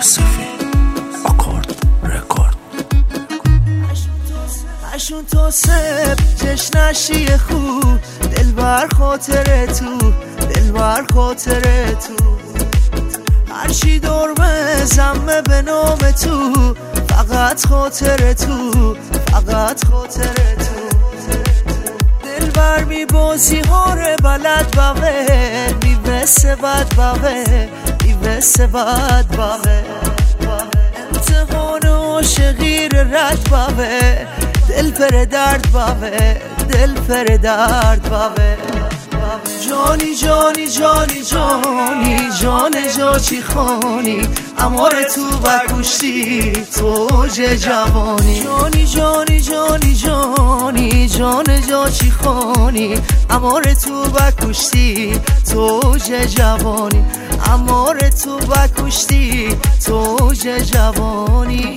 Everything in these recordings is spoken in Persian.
سفید آکورد رکورد. اشون توسب جشنشی خوب دلبر خاطر تو، دلبر خاطر تو. هرچی دور بزمه به نام تو، فقط خاطر تو، فقط خاطر تو. دلبر می بازی ها رو بلد باقه، می بسه بد باقه، می بسه بد باقه. امتحان عاشقی رو رد باقه، دل پر درد باقه، دل پر درد باقه. جانی جانی جانی جانی جان جا چی خانی، امار تو بکشتی توج جوانی. جانی جانی جانی جانی جان جا چی خانی، امار تو بکشتی توج جوانی، امار تو بکشتی توج جوانی.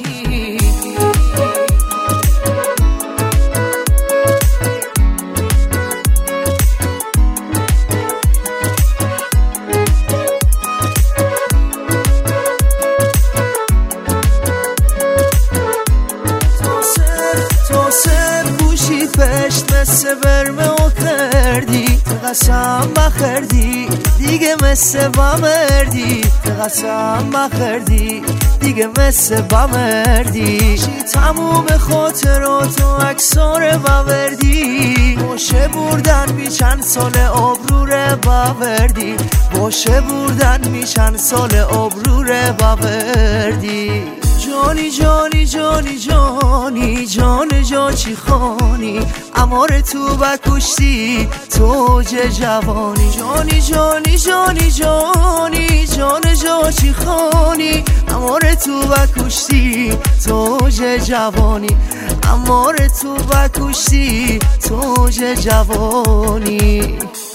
پشت مثل برمه و کردی، قسم بخردی دیگه مثل بمردی، قسم بخردی دیگه مثل بمردی. تموم خاطراتو اکسار بوردی، باشه بردن می چند سال آبروره بوردی، باشه بردن می چند سال آبروره بوردی. جانی جانی جانی جانی جان جا چی خانی، امار تو بکشتی توج جوانی. جانی جانی جانی جانی جان جا چی خانی، امار تو بکشتی توج جوانی، امار تو بکشتی توج جوانی.